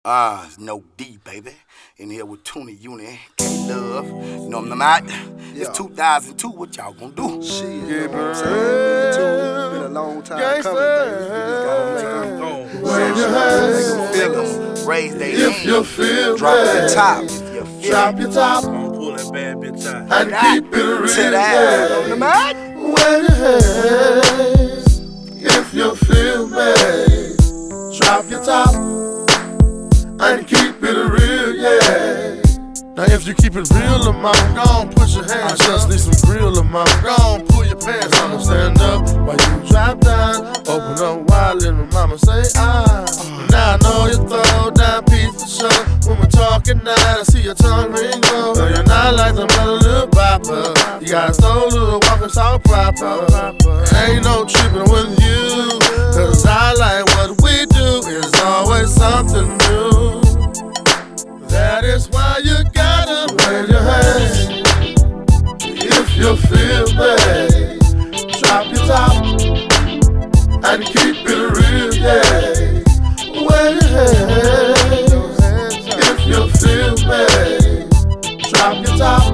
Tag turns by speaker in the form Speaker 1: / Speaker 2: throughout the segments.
Speaker 1: No D, baby. In here with Toonie Uni, K-Love. You know what I'm at? It's 2002, what y'all gonna do?
Speaker 2: Shit,
Speaker 3: yeah,
Speaker 2: bro. Been a long time coming, baby. We just gotta make
Speaker 1: Them raise their
Speaker 4: If
Speaker 1: hand.
Speaker 4: you feel
Speaker 1: Drop
Speaker 4: bad,
Speaker 1: the top. If you feel
Speaker 4: drop your top
Speaker 3: I'ma pull that bad bitch out.
Speaker 4: and keep it real.
Speaker 1: to that. On the mat.
Speaker 4: When your hands, if you feel bad, drop your top and keep it real, yeah. Now if you keep it real, amount, go on, put your hands up. I just need some real amount. Go on, pull your pants on and stand up while you drop down. Open up wide, let my mama say Now I know you throw down piece of show. When we're talking now, I see your tongue ring low. No, you're not like some other little bopper. You got a soul little walking so proper. Ain't no tripping with you, cause I like what we do. It's always something new. That is why you gotta wave your hands. If you feel bad, drop your top and keep it real, yeah. Wave your hands. If you feel bad, drop your top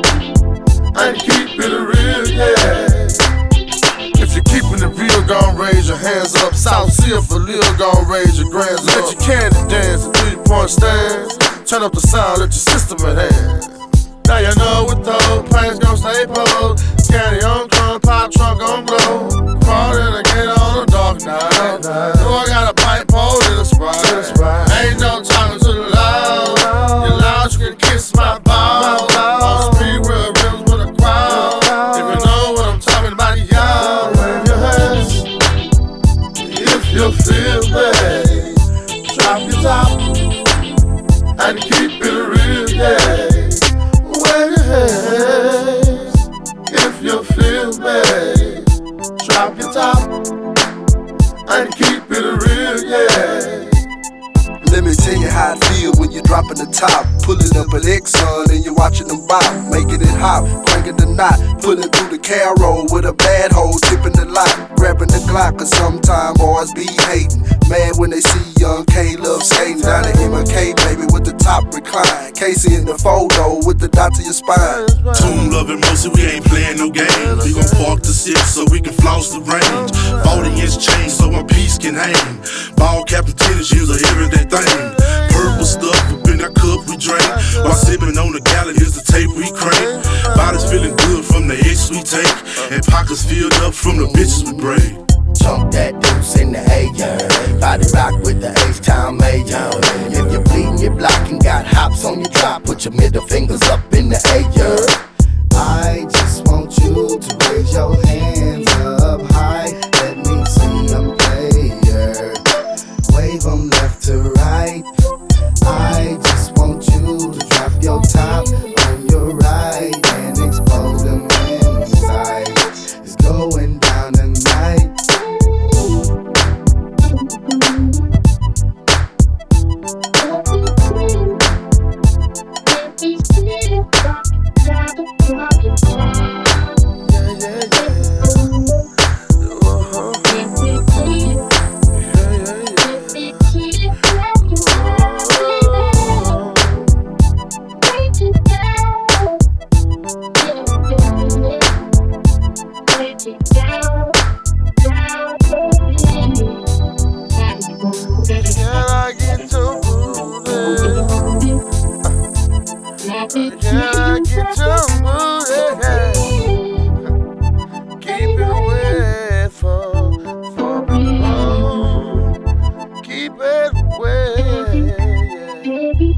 Speaker 4: and keep it real, yeah. If you're keeping it real, gon' raise your hands up. South Sea for Lil, gon' raise your grands up. Let your candy dance and 3-point stands. Turn up the sound, let your system enhance. Now you know what those planes gon' stay posed. Candy on come, pop trunk on blow. Crawl in and get on a dark night. Know I got a pipe pole in the Sprite. Ain't no talking to the loud. You loud, you can kiss my balls. On speed with rims with a crowd. If you know what I'm talking about, y'all wave your hands. If you feel bad, drop your top and keep it real, yeah. Wave your hands. If you feel bad, drop your top and keep it real, yeah.
Speaker 2: Let me tell you how it feel when you're dropping the top. Pulling up an Exxon and you're watching them bop. Making it hot, cranking the knot. Pulling through the carol with a bad hoe. Tipping the lot, grabbing the Glock. Cause sometime boys be hating. Mad when they see young K-Love skating down at MK, baby, with the top recline. Casey in the photo with the dot to your spine.
Speaker 5: Tune loving mostly, we ain't playing no games. We gon' park the shit so we can floss the range. 40-inch chain so my piece can hang. Ball cap and tennis shoes are everyday thing. Purple stuff up in that cup we drink. While sipping on the gallon, here's the tape we crank. Bodies feeling good from the hits we take. And pockets filled up from the bitches we break.
Speaker 1: Chunk that deuce in the air. Body rock with the H-Town major. If you're bleeding, you're blocking, got hops on your drop. Put your middle fingers up in the air. I just want you to raise your hands up high. Let me see them player. Wave them left to right. I just want you to drop your top on your right and expose them inside. It's going down tonight.
Speaker 4: Can I get your booty?